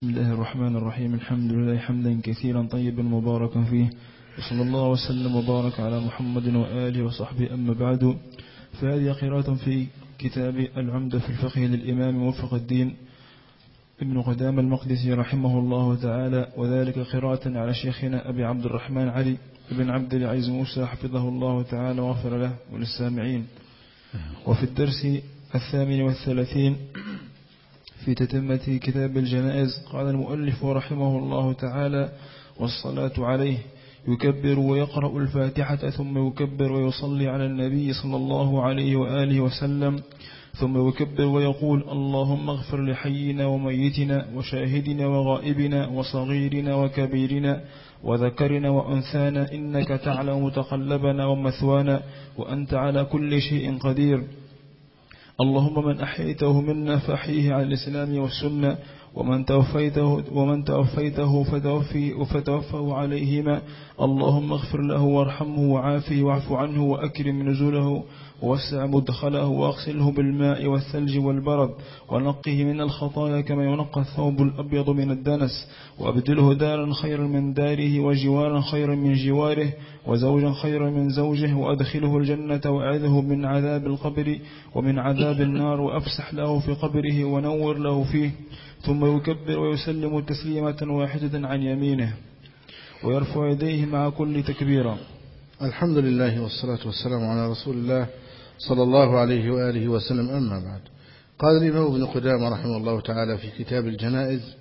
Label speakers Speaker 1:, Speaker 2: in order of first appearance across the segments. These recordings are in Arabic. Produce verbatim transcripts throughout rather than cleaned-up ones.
Speaker 1: بسم الله الرحمن الرحيم. الحمد لله حمدا كثيرا طيبا مباركا فيه، وصلى الله وسلم وبارك على محمد وآله وصحبه. أما بعد، فهذه قراءة في كتاب العمدة في الفقه للإمام موفق الدين ابن قدامة المقدسي رحمه الله تعالى، وذلك قراءة على شيخنا أبي عبد الرحمن علي بن عبد العزيز موسى حفظه الله تعالى وغفر له وللسامعين. وفي الدرس الثامن والثلاثين في تتمة كتاب الجنائز قال المؤلف رحمه الله تعالى: والصلاة عليه يكبر ويقرأ الفاتحة ثم يكبر ويصلي على النبي صلى الله عليه وآله وسلم، ثم يكبر ويقول: اللهم اغفر لحينا وميتنا وشاهدنا وغائبنا وصغيرنا وكبيرنا وذكرنا وأنثانا، إنك تعلم متقلبنا ومثوانا، وأنت على كل شيء قدير. اللهم من أحييته منا فأحيه على الإسلام والسنة، ومن توفيته, ومن توفيته فتوفي فتوفه عليهما. اللهم اغفر له وارحمه وعافه واعف عنه وأكرم نزوله ووسع مدخله واغسله بالماء والثلج والبرد ونقه من الخطايا كما ينقى الثوب الأبيض من الدنس، وأبدله دارا خيرا من داره وجوارا خيرا من جواره وزوجا خيرا من زوجه، وأدخله الجنة وأعذه من عذاب القبر ومن عذاب النار، وأفسح له في قبره ونور له فيه. ثم يكبر ويسلم تسليمة واحدة عن يمينه ويرفع يديه مع كل تكبيرة.
Speaker 2: الحمد لله والصلاة والسلام على رسول الله صلى الله عليه وآله وسلم. أما بعد، قال الإمام ابن قدامة رحمه الله تعالى في كتاب الجنائز: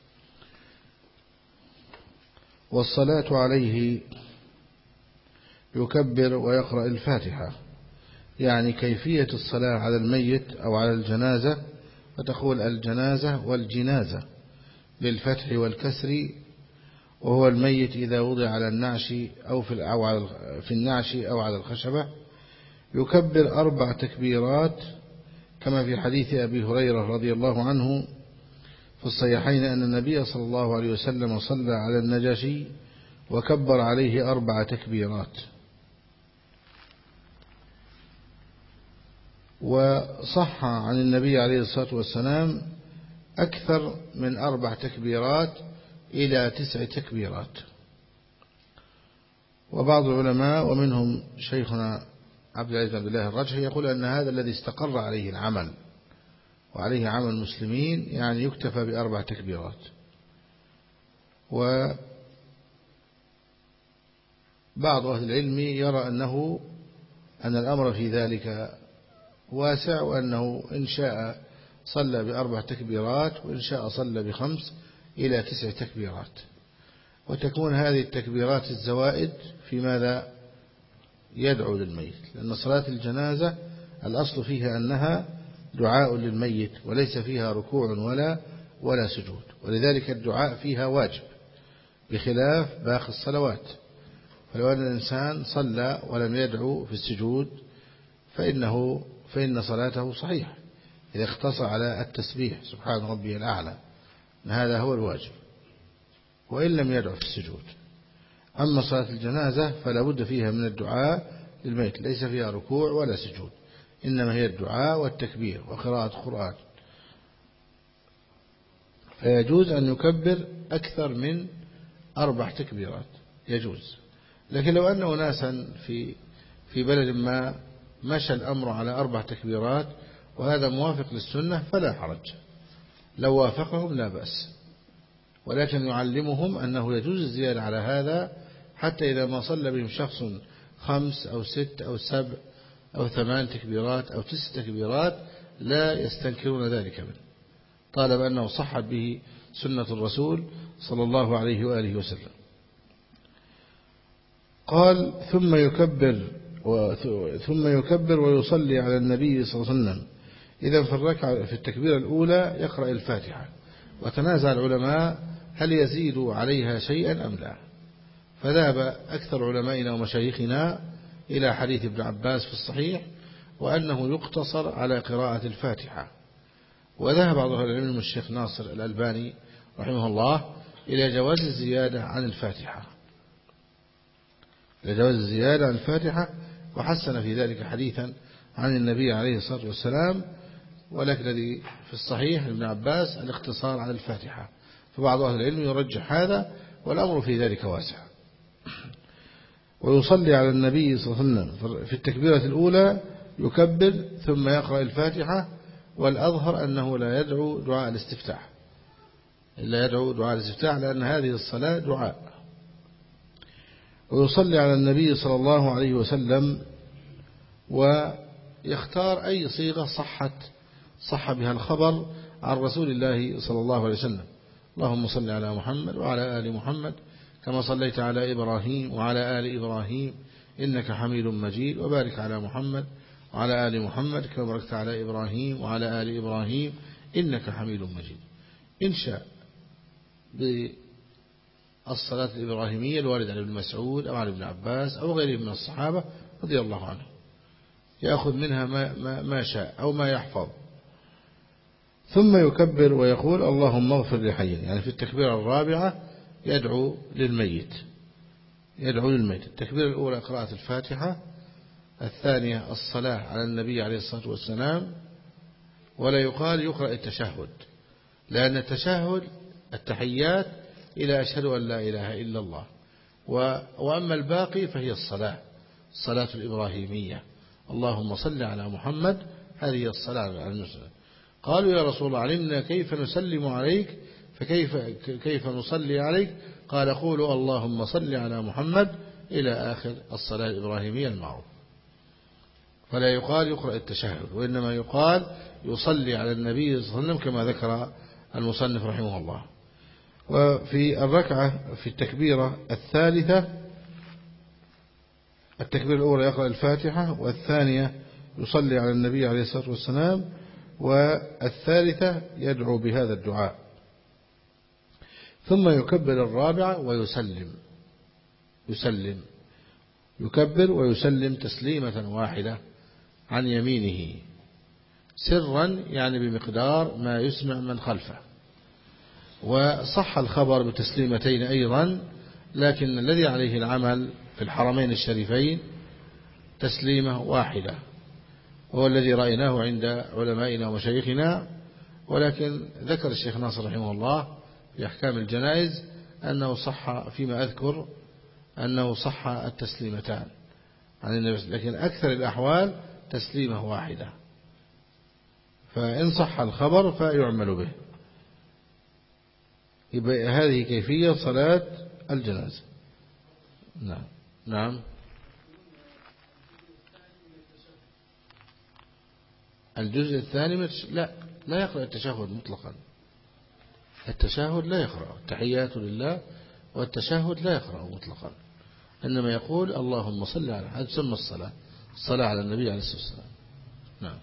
Speaker 2: والصلاة عليه يكبر ويقرأ الفاتحة، يعني كيفية الصلاة على الميت أو على الجنازة، فتقول الجنازة والجنازة بالفتح والكسر، وهو الميت إذا وضع على النعش أو في أو على في النعش أو على الخشبة. يكبر أربع تكبيرات كما في حديث أبي هريرة رضي الله عنه في الصحيحين أن النبي صلى الله عليه وسلم صلى على النجاشي وكبر عليه أربع تكبيرات. وصح عن النبي عليه الصلاة والسلام أكثر من أربع تكبيرات إلى تسع تكبيرات. وبعض العلماء ومنهم شيخنا عبد العزيز بن عبد الله الرجحي يقول أن هذا الذي استقر عليه العمل وعليه عمل المسلمين، يعني يكتفى بأربع تكبيرات. وبعض أهل العلم يرى أنه أن الأمر في ذلك واسع، وأنه إن شاء صلى بأربع تكبيرات وإن شاء صلى بخمس إلى تسع تكبيرات. وتكون هذه التكبيرات الزوائد في ماذا يدعو للميت، لأن صلاة الجنازة الأصل فيها أنها دعاء للميت وليس فيها ركوع ولا ولا سجود، ولذلك الدعاء فيها واجب بخلاف باقي الصلوات. فلو أن الإنسان صلى ولم يدعو في السجود فإنه فإن صلاته صحيحة إذا اختصر على التسبيح سبحان ربي الأعلى، هذا هو الواجب، وإن لم يدعو في السجود. أما صلاة الجنازة فلا بد فيها من الدعاء للميت، ليس فيها ركوع ولا سجود، إنما هي الدعاء والتكبير وقراءة القرآن. فيجوز أن يكبر أكثر من أربع تكبيرات، يجوز. لكن لو أن أناسا في في بلد ما مشى الأمر على أربع تكبيرات وهذا موافق للسنة فلا حرج، لو وافقهم لا بأس، ولكن يعلمهم أنه يجوز الزيادة على هذا، حتى إذا ما صلى بهم شخص خمس أو ست أو سبع أو ثمان تكبيرات أو تسع تكبيرات لا يستنكرون ذلك منه، طالما أنه صحت به سنة الرسول صلى الله عليه وآله وسلم. قال: ثم يكبر ثم يكبر ويصلي على النبي صلى الله عليه وسلم. إذا في الركعة في التكبيرة الأولى يقرأ الفاتحة، وتنازع العلماء هل يزيد عليها شيئا أم لا، فذهب أكثر علمائنا ومشايخنا إلى حديث ابن عباس في الصحيح وأنه يقتصر على قراءة الفاتحة. وذهب بعض أهل العلم الشيخ ناصر الألباني رحمه الله إلى جواز الزيادة عن الفاتحة إلى جواز الزيادة عن الفاتحة وحسن في ذلك حديثا عن النبي عليه الصلاة والسلام، ولكن الذي في الصحيح ابن عباس الاقتصار على الفاتحة. فبعض أهل العلم يرجح هذا، والأمر في ذلك واسع. ويصلي على النبي صلى الله عليه وسلم في التكبيرة الأولى يكبر ثم يقرأ الفاتحة، والأظهر أنه لا يدعو دعاء الاستفتاح، لا يدعو دعاء الاستفتاح، لأن هذه الصلاة دعاء. ويصلي على النبي صلى الله عليه وسلم ويختار أي صيغة صحت صح بها الخبر عن رسول الله صلى الله عليه وسلم. اللهم صل على محمد وعلى آل محمد كما صليت على إبراهيم وعلى آل إبراهيم إنك حميد مجيد، وبارك على محمد وعلى آل محمد كما باركت على إبراهيم وعلى آل إبراهيم إنك حميد مجيد. إن شاء بالصلاة الإبراهيمية الواردة عن ابن مسعود أو عن ابن عباس أو غيره من الصحابة رضي الله عنهم، يأخذ منها ما, ما, ما شاء أو ما يحفظ، ثم يكبر ويقول اللهم اغفر لحينا. يعني في التكبيرة الرابعة يدعو للميت، يدعو للميت. التكبيرة الأولى قراءة الفاتحة، الثانية الصلاة على النبي عليه الصلاة والسلام، ولا يقال يقرأ التشهد، لأن التشهد التحيات إلى أشهد أن لا إله إلا الله، وأما الباقي فهي الصلاة، الصلاة الإبراهيمية، اللهم صل على محمد، هذه الصلاة على المسلم. قالوا يا رسول الله علمنا كيف نسلم عليك فكيف كيف نصلي عليك؟ قال قولوا اللهم صل على محمد إلى آخر الصلاة الإبراهيمية المعروف. فلا يقال يقرأ التشهد، وإنما يقال يصلي على النبي صلى الله عليه وسلم كما ذكر المصنف رحمه الله. وفي الركعة في التكبيرة الثالثة، التكبيرة الأولى يقرأ الفاتحة، والثانية يصلي على النبي عليه الصلاة والسلام، والثالثة يدعو بهذا الدعاء، ثم يكبر الرابعة ويسلم، يسلم يكبر ويسلم تسليمة واحدة عن يمينه سرا، يعني بمقدار ما يسمع من خلفه. وصح الخبر بتسليمتين أيضا، لكن الذي عليه العمل في الحرمين الشريفين تسليمة واحدة، وهو الذي رأيناه عند علمائنا ومشايخنا. ولكن ذكر الشيخ ناصر رحمه الله في أحكام الجنائز أنه صح فيما أذكر أنه صح التسليمتان عن النبي، لكن أكثر الأحوال تسليمة واحدة، فإن صح الخبر فيعمل به. يبقى هذه كيفية صلاة الجنازة. نعم نعم. الجزء الثاني لا لا يقرأ التشهد مطلقا، التشهد لا يقرأ، التحيات لله والتشهد لا يقرأ مطلقا، إنما يقول اللهم صل على، هذا تسمى الصلاة، الصلاة على النبي عليه الصلاة والسلام. نعم.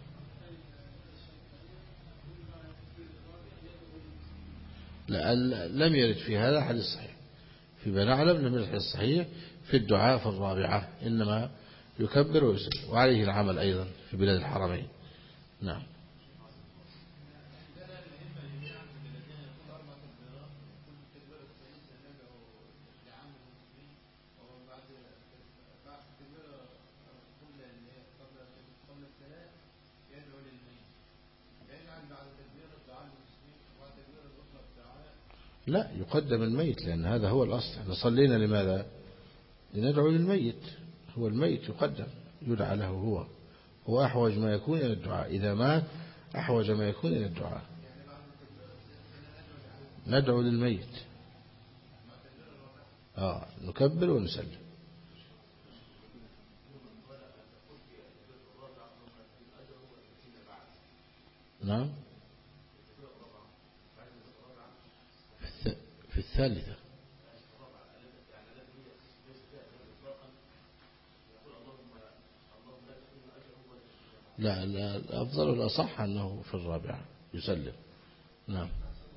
Speaker 2: لا لم يرد في هذا حديث صحيح، فيما نعلم لم يرد حديث صحيح في الدعاء في الرابعة، إنما يكبر ويسلم، وعليه العمل أيضا في بلاد الحرمين. نعم. لا يقدم الميت، لأن هذا هو الأصل. احنا صلينا لماذا؟ لندعو للميت، هو الميت يقدم، يدعى له، هو هو أحوج ما يكون إلى الدعاء، إذا مات أحوج ما يكون إلى الدعاء. ندعو للميت، آه نكبر ونسلم. نعم. في الثالثة لا لا الأفضل والأصح أنه في الرابعة يسلم. نعم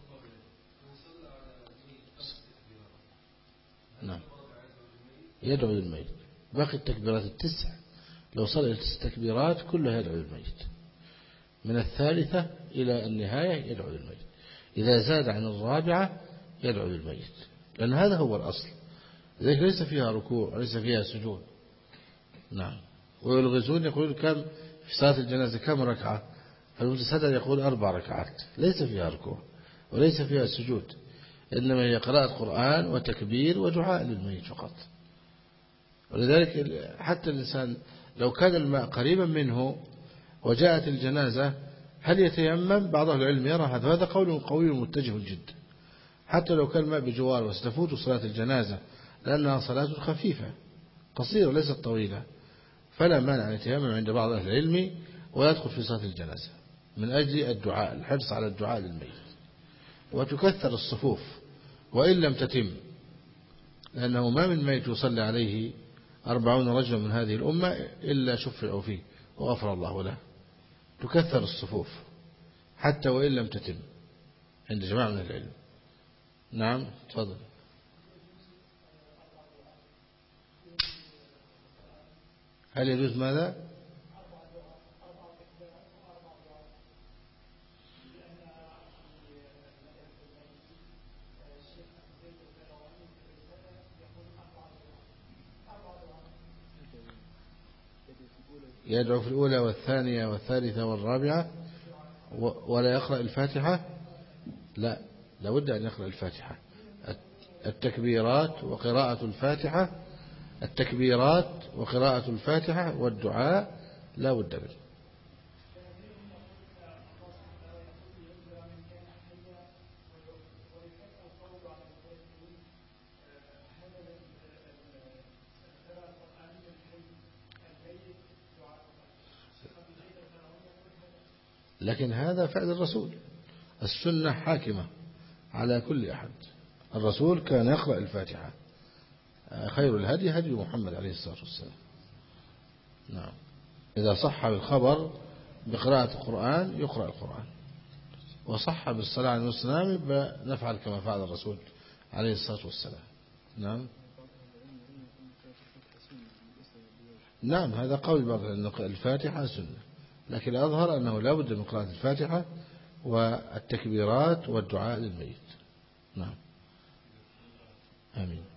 Speaker 2: نعم يدعو للميت. باقي التكبيرات التسع لو صلى التسع تكبيرات كلها يدعو للميت، من الثالثة إلى النهاية يدعو للميت. إذا زاد عن الرابعة يدعو للميت، لأن هذا هو الأصل، لذلك ليس فيها ركوع وليس فيها سجود. نعم. ويلغزون يقول كم في صلاة الجنازة كم ركعة، المتسدد يقول أربع ركعات، ليس فيها ركوع وليس فيها سجود، إنما هي قراءة قرآن وتكبير ودعاء للميت فقط. ولذلك حتى الإنسان لو كان الماء قريبا منه وجاءت الجنازة هل يتيمم؟ بعض أهل العلم يرى هذا، هذا قول قوي متجه جدا، حتى لو كان الماء بجوار وستفوت صلاة الجنازة لأنها صلاة خفيفة قصيرة ليست طويلة، فلا مانع أن يتيمم عند بعض أهل العلم ويدخل في صلاة الجنازة من أجل الدعاء، الحرص على الدعاء للميت. وتكثر الصفوف وإن لم تتم، لأنه ما من ميت يصلي عليه أربعون رجلا من هذه الأمة إلا شفعوا فيه وغفر الله له. تكثر الصفوف حتى وإن لم تتم عند جماعة من العلم. نعم تفضل. هل يجوز ماذا؟ يدعو في الأولى والثانية والثالثة والرابعة ولا يقرأ الفاتحة؟ لا، لابد أن يقرأ الفاتحة. التكبيرات وقراءة الفاتحة، التكبيرات وقراءة الفاتحة والدعاء لا بد منه. لكن هذا فعل الرسول، السنة حاكمة على كل أحد. الرسول كان يقرأ الفاتحة، خير الهدي هدي محمد عليه الصلاة والسلام. نعم، إذا صح بالخبر بقراءة القرآن يقرأ القرآن، وصح بالصلاة على السلام نفعل كما فعل الرسول عليه الصلاة والسلام. نعم نعم هذا قول بعض أن الفاتحة سنة، لكن الأظهر أنه لا بد من قراءة الفاتحة والتكبيرات والدعاء للميت. نعم آمين.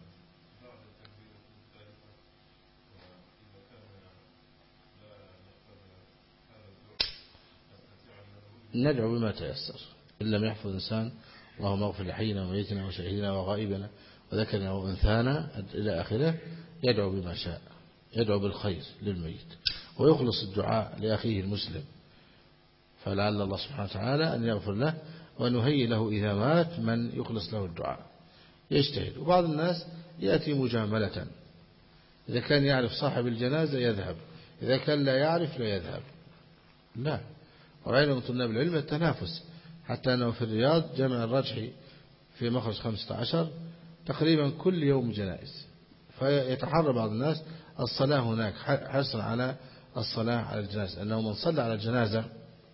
Speaker 2: ندعو بما تيسر، إن لم يحفظ إنسان اللهم اغفر لحينا وميتنا وشهيدنا وغائبنا وذكرنا وأنثانا إلى آخره، يدعو بما شاء، يدعو بالخير للميت ويخلص الدعاء لأخيه المسلم، فلعل الله سبحانه وتعالى أن يغفر له وأن يهيئ له إذا مات من يخلص له الدعاء، يجتهد. وبعض الناس يأتي مجاملة، إذا كان يعرف صاحب الجنازة يذهب، إذا كان لا يعرف لا يذهب. لا، ورأينا من طلاب العلم التنافس، حتى أنه في الرياض جامع الرجحي في مخرج خمسة عشر تقريبا كل يوم جنائز، فيتحرى بعض الناس الصلاة هناك حرصا على الصلاة على الجنازة، أنه من صلى على الجنازة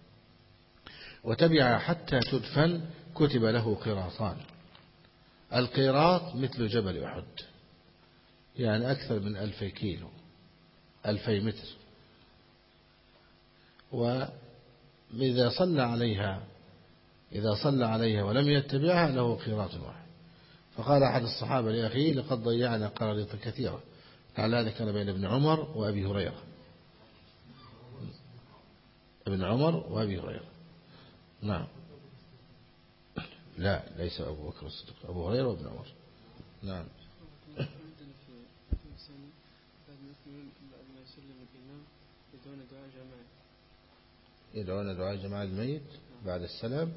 Speaker 2: وتبع حتى تدفن كتب له قيراطان. القيراط مثل جبل أحد، يعني أكثر من ألفي كيلو، ألفي متر. وإذا صلى عليها إذا صلى عليها ولم يتبعها له قيراط واحد. فقال أحد الصحابة لأخيه لقد ضيعنا قراريط كثيرة، لعل هذا كان بين ابن عمر وأبي هريرة، ابن عمر وأبي هريرة. نعم لا، ليس أبو بكر الصديق، أبو هريرة وابن عمر. نعم يدعون دعاء جماعة الميت بعد السلام.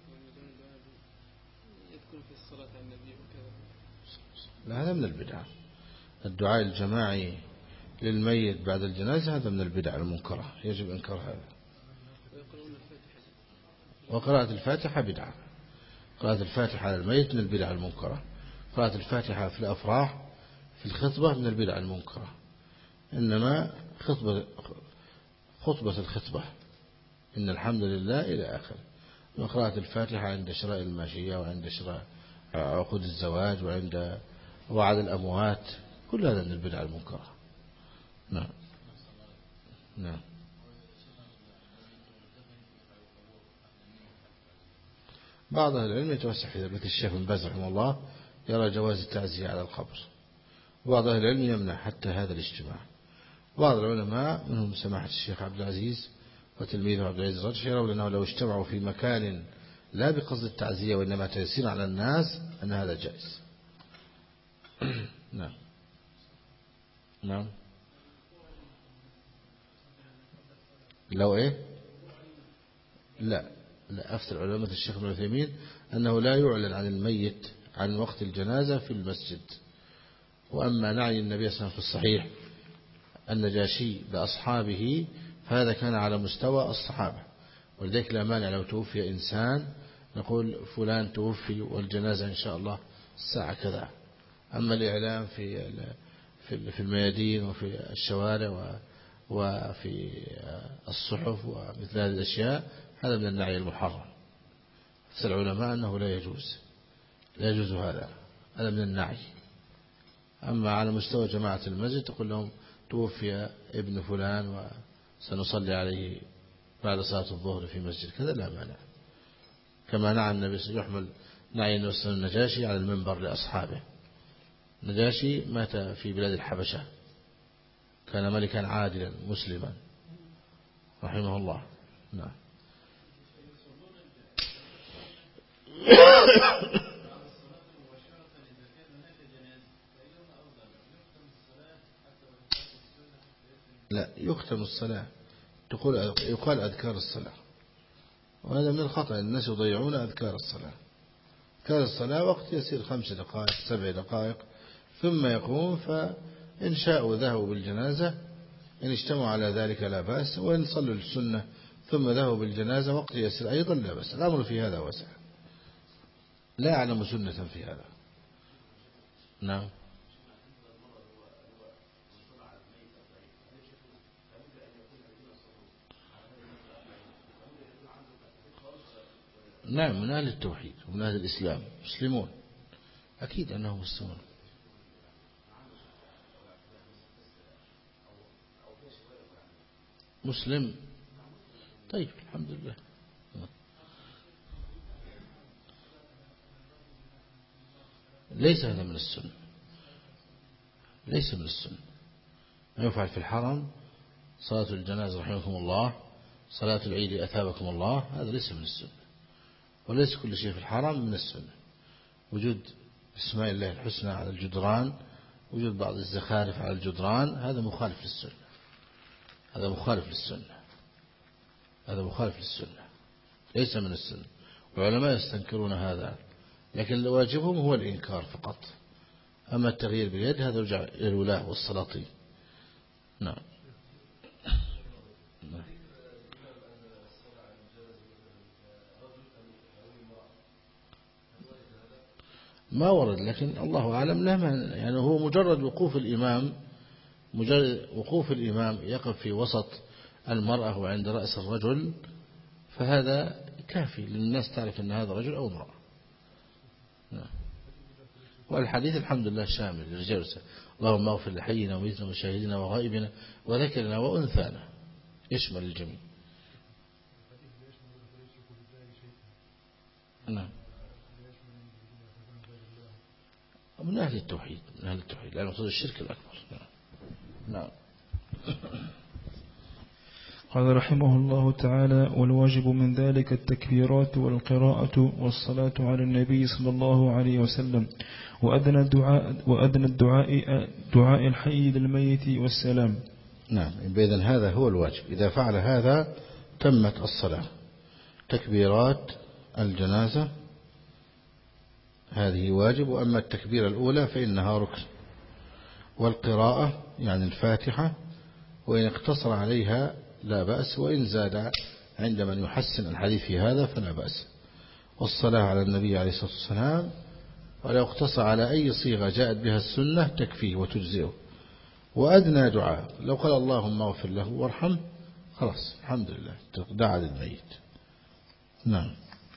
Speaker 3: يذكر في الصلاة على النبي وكذا.
Speaker 2: لا، هذا من البدع. الدعاء الجماعي للميت بعد الجنازة هذا من البدع المنكرة، يجب إنكار هذا. وقراءة الفاتحة بدعة، قراءة الفاتحة على الميت من البدع المنكرة. قراءة الفاتحة في الأفراح في الخطبة من البدع المنكرة، إنما خطبة خطبة الخطبة إن الحمد لله إلى آخر. وقراءة الفاتحة عند شراء الماشية وعند شراء عقود الزواج وعند وعد الأموات، كل هذا من البدع المنكرة. نعم نعم بعض أهل العلم يتوسع في ذلك، الشيخ بن باز رحمه الله يرى جواز التعزية على القبر، وبعض أهل العلم يمنع حتى هذا الاجتماع. بعض العلماء منهم سماحة الشيخ عبد العزيز وتلميذه عبد العزيز الرجحي يرون أنه لو اجتمعوا في مكان لا بقصد التعزية وإنما تيسير على الناس أن هذا جائز. نعم نعم. لو إيه لا لا أفتر علماء الشيخ ابن عثيمين أنه لا يعلن عن الميت عن وقت الجنازة في المسجد. وأما نعي النبي صلى الله عليه وسلم في الصحيح النجاشي بأصحابه فهذا كان على مستوى الصحابة، ولذلك لا مانع لو توفي إنسان نقول فلان توفي والجنازة إن شاء الله الساعة كذا. أما الإعلام في في الميادين وفي الشوارع وفي الصحف ومثل هذه الأشياء هذا من النعي المحرم. فسأل العلماء أنه لا يجوز لا يجوز هذا هذا من النعي. أما على مستوى جماعة المسجد تقول لهم توفي ابن فلان وسنصلي عليه بعد صلاة الظهر في مسجد كذا لا مانع. كما نعى النبي يحمل نعي النبي صلى الله عليه وسلم النجاشي على المنبر لأصحابه. النجاشي مات في بلاد الحبشة، كان ملكا عادلا مسلما رحمه الله. نعم. لا يختم الصلاة تقول يقال أذكار الصلاة، وهذا من الخطأ. الناس يضيعون أذكار الصلاة. أذكار الصلاة وقت يسير خمس دقائق سبع دقائق ثم يقوم، فإن شاءوا ذهبوا بالجنازة إن اجتمعوا على ذلك لا بأس، وإن صلوا السنة ثم ذهبوا بالجنازة وقت يسير أيضا لا بأس. الأمر في هذا واسع، لا أعلم سنة في هذا. نعم. نعم من أهل التوحيد ومن أهل الإسلام مسلمون أكيد أنهم مسلمون. مسلم طيب الحمد لله. ليس هذا من السنة، ليس من السنة. ما يفعل في الحرم صلاة الجنازة رحمكم الله، صلاة العيد أثابكم الله، هذا ليس من السنة. وليس كل شيء في الحرم من السنة. وجود اسماء الله الحسنى على الجدران، وجود بعض الزخارف على الجدران، هذا مخالف للسنة. هذا مخالف للسنة هذا مخالف للسنة ليس من السنة. والعلماء يستنكرون هذا، لكن واجبهم هو الإنكار فقط. أما التغيير باليد هذا يرجع إلى الولاة والسلاطين. نعم. نعم. ما ورد، لكن الله أعلم لا مانع. يعني هو مجرد وقوف الإمام مجرد وقوف الإمام يقف في وسط المرأة وعند رأس الرجل فهذا كافي للناس تعرف أن هذا رجل أو امرأة. نعم. والحديث الحمد لله شامل للرجال، اللهم اغفر لحينا وميتنا وشاهدنا وغائبنا وذكرنا وأنثانا، يشمل الجميع. نعم. من أهل التوحيد من أهل التوحيد لا مقصود الشرك الأكبر. نعم.
Speaker 1: قال رحمه الله تعالى: والواجب من ذلك التكبيرات والقراءة والصلاة على النبي صلى الله عليه وسلم، وأدنى الدعاء وأدنى الدعاء دعاء الحي للميت والسلام.
Speaker 2: نعم. إذن هذا هو الواجب. إذا فعل هذا تمت الصلاة. تكبيرات الجنازة هذه واجب، وأما التكبيرة الأولى فإنها ركن، والقراءة يعني الفاتحة وإن اقتصر عليها لا بأس، وإن زاد عند من يحسن الحديث في هذا فلا بأس. والصلاة على النبي عليه الصلاة والسلام ولو اقتصر على أي صيغة جاءت بها السنة تكفيه وتجزئه. وأدنى دعاء لو قال اللهم اغفر له وارحمه خلاص الحمد لله دعا للميت. نعم.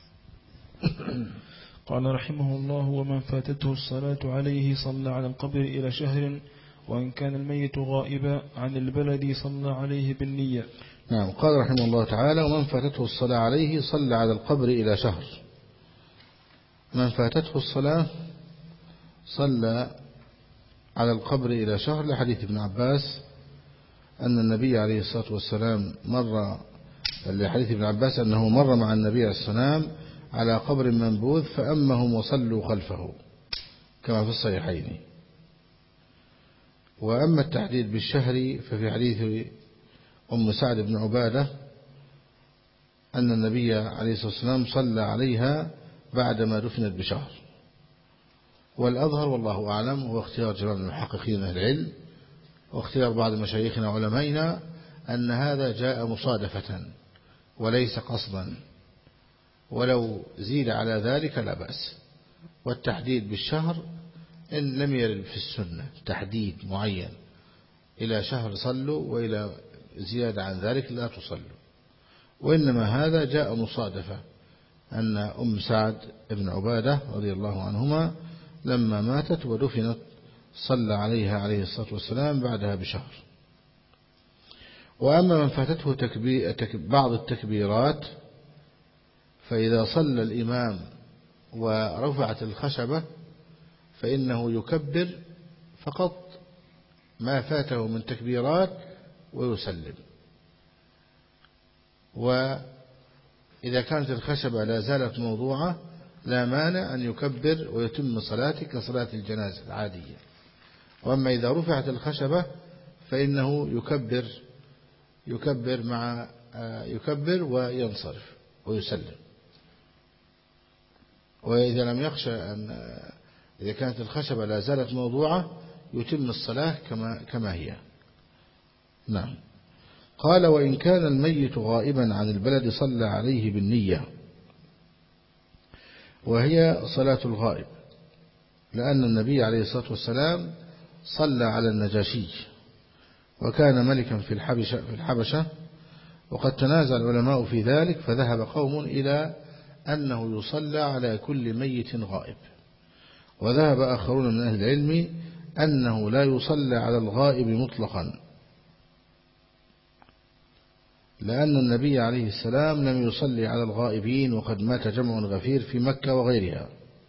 Speaker 1: قال رحمه الله: ومن فاتته الصلاة عليه صلى على القبر إلى شهر، وإن كان الميت غائبا عن البلد صلى عليه بالنية.
Speaker 2: نعم. قال رحمه الله تعالى: ومن فاتته الصلاة عليه صلى على القبر إلى شهر. من فاتته الصلاة صلى على القبر إلى شهر لحديث ابن عباس أن النبي عليه الصلاة والسلام مر لحديث ابن عباس أنه مر مع النبي عليه السلام على قبر منبوذ فأمهم وصلوا خلفه كما في الصحيحين. وأما التحديد بالشهر ففي حديث أم سعد بن عبادة أن النبي عليه الصلاة والسلام صلى عليها بعدما دفنت بشهر. والأظهر والله أعلم هو اختيار جماعة المحققين أهل العلم واختيار بعض مشايخنا وعلمائنا أن هذا جاء مصادفة وليس قصدا، ولو زيد على ذلك لا بأس. والتحديد بالشهر إن لم يرد في السنة تحديد معين إلى شهر صلوا وإلى زيادة عن ذلك لا تصلوا، وإنما هذا جاء مصادفة أن أم سعد بن عبادة رضي الله عنهما لما ماتت ودفنت صلى عليها عليه الصلاة والسلام بعدها بشهر. وأما من فاتته بعض التكبيرات فإذا صلى الإمام ورفعت الخشبة فإنه يكبر فقط ما فاته من تكبيرات ويسلم. وإذا كانت الخشبة لا زالت موضوعة لا مانع أن يكبر ويتم صلاته كصلاة الجنازة العادية. وأما إذا رفعت الخشبة فإنه يكبر يكبر مع يكبر وينصرف ويسلم. وإذا لم يخشى أن إذا كانت الخشبة لا زالت موضوعة يتم الصلاة كما كما هي. نعم. قال وإن كان الميت غائبا عن البلد صلى عليه بالنية، وهي صلاة الغائب، لأن النبي عليه الصلاة والسلام صلى على النجاشي وكان ملكا في الحبشة, في الحبشة وقد تنازع العلماء في ذلك، فذهب قوم إلى أنه يصلى على كل ميت غائب، وذهب آخرون من أهل العلم أنه لا يصلى على الغائب مطلقا، لأن النبي عليه السلام لم يصلي على الغائبين وقد مات جمع غفير في مكة وغيرها،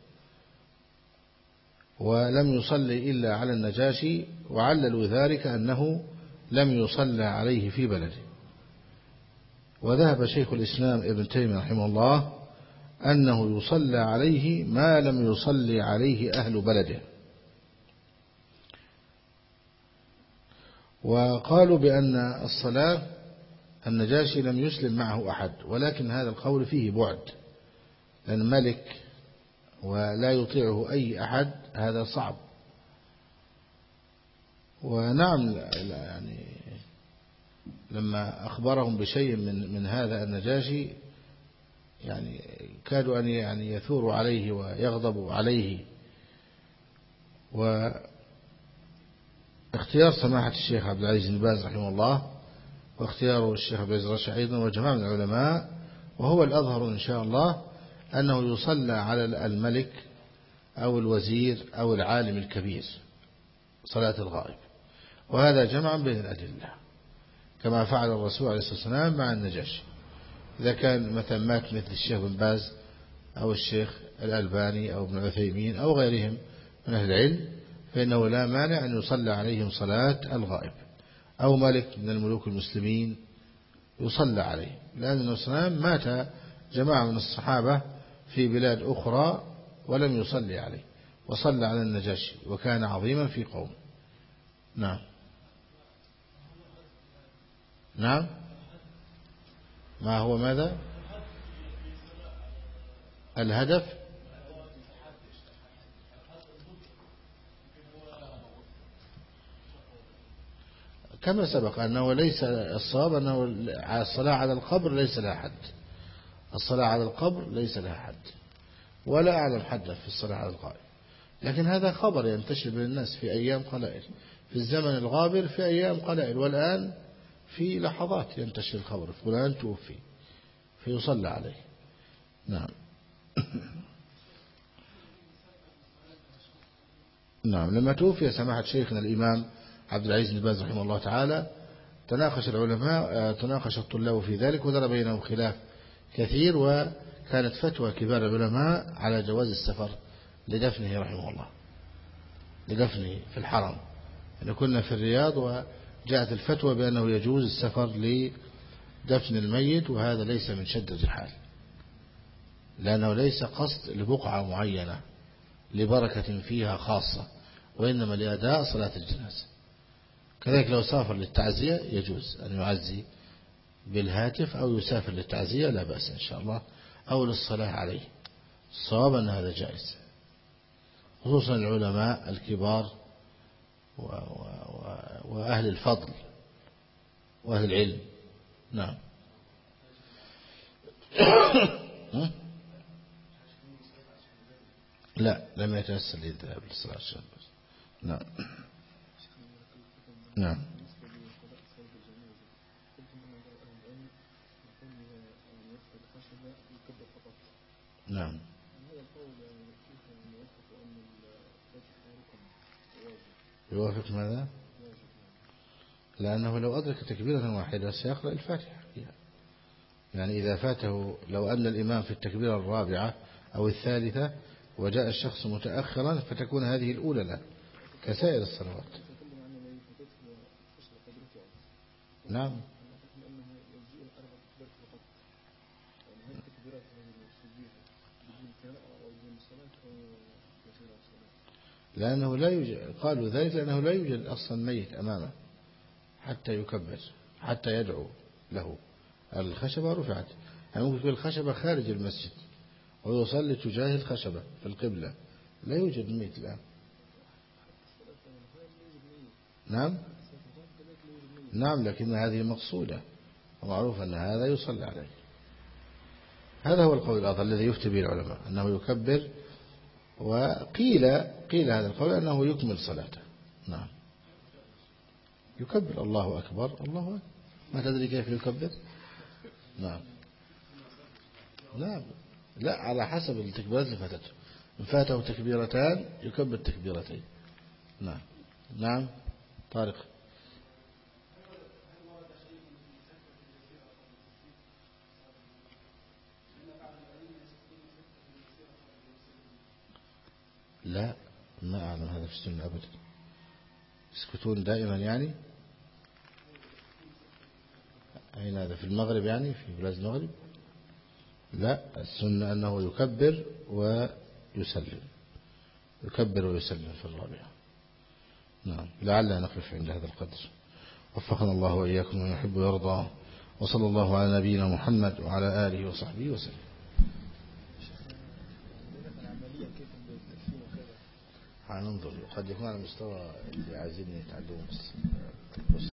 Speaker 2: ولم يصلي إلا على النجاشي، وعللوا ذلك أنه لم يصلى عليه في بلده. وذهب شيخ الإسلام ابن تيمية رحمه الله أنه يصلى عليه ما لم يصلي عليه أهل بلده. وقالوا بأن الصلاة النجاشي لم يسلم معه أحد، ولكن هذا القول فيه بعد، لأن ملك ولا يطيعه أي أحد هذا صعب. ونعم يعني لما أخبرهم بشيء من من هذا النجاشي يعني كادوا أن يعني يثوروا عليه ويغضبوا عليه. واختيار سماحة الشيخ عبد العزيز بن باز رحمه الله واختياره الشيخ عبد العزيز الرشيد أيضا وجماعة من العلماء، وهو الأظهر إن شاء الله، أنه يصلى على الملك أو الوزير أو العالم الكبير صلاة الغائب، وهذا جمع بين الأدلة كما فعل الرسول عليه الصلاة والسلام مع النجاشي. إذا كان مثلا مات مثل الشيخ بن باز أو الشيخ الألباني أو ابن عثيمين أو غيرهم من أهل العلم فإنه لا مانع أن يصلى عليهم صلاة الغائب، أو ملك من الملوك المسلمين يصلى عليه، لأن النبي صلى الله عليه وسلم مات جماعة من الصحابة في بلاد أخرى ولم يصلي عليه، وصلى على النجاشي وكان عظيما في قوم. نعم نعم ما هو ماذا الهدف؟ كما سبق أنه ليس الصواب أنه الصلاة على القبر ليس لها حد، الصلاة على القبر ليس لها حد، ولا أعلم حدا في الصلاة على القبر، لكن هذا خبر ينتشر بين الناس في أيام قلائل، في الزمن الغابر في أيام قلائل، والآن في لحظات ينتشر الخبر فلان توفي فيصلى عليه. نعم نعم لما توفي سماحة شيخنا الإمام عبد العزيز بن باز رحمه الله تعالى تناقش العلماء تناقش الطلاب في ذلك ودار بينهم خلاف كثير، وكانت فتوى كبار العلماء على جواز السفر لدفنه رحمه الله، لدفنه في الحرم، أن كنا في الرياض وجاءت الفتوى بأنه يجوز السفر لدفن الميت، وهذا ليس من شدة الحال، لأنه ليس قصد لبقعة معينة لبركة فيها خاصة، وإنما لأداء صلاة الجنازة. كذلك لو سافر للتعزية يجوز أن يعزي بالهاتف، أو يسافر للتعزية لا بأس إن شاء الله، أو للصلاة عليه. الصواب أن هذا جائز، خصوصا العلماء الكبار و... و... و... وأهل الفضل وأهل العلم. نعم. لا، لم يتيسر لي الذهاب للصلاة الشهر. نعم. نعم. نعم. يوافق ماذا؟ لأنه لو أدرك تكبيرة واحدة سيقرأ الفاتحة فيها. يعني إذا فاته، لو أن الإمام في التكبيرة الرابعة أو الثالثة وجاء الشخص متأخرا فتكون هذه الأولى له كسائر الصلوات. نعم. لأنه لا يوجد، قالوا ذلك لأنه لا يوجد أصلا ميت أمامه حتى يكبر، حتى يدعو له. الخشبة رفعت، يعني ممكن تكون الخشبة خارج المسجد ويصلي تجاه الخشبة في القبلة، لا يوجد ميت الآن. نعم. نعم، لكن هذه مقصودة ومعروف أن هذا يصلي عليه. هذا هو القول الأفضل الذي يفتي به العلماء، أنه يكبر. وقيل قيل هذا القول أنه يكمل صلاته. نعم، يكبر الله أكبر الله أكبر. ما تدري كيف يكبر؟ نعم. لا لا، على حسب التكبيرات اللي فاتته. إن فاته تكبيرتان يكبر تكبيرتين. نعم. نعم. طارق. لا، ما أعلم هذا في السنة أبدا. يسكتون دائما يعني؟ أين هذا؟ في المغرب يعني، في بلاد المغرب؟ لا، السنة أنه يكبر ويسلم، يكبر ويسلم في الرابعة. نعم. لعلنا نقف عند هذا القدر. وفقنا الله وإياكم من يحب ويرضى، وصلى الله على نبينا محمد وعلى آله وصحبه وسلم. هننظر، قد يكون على مستوى اللي عايزين يتعلموا بس.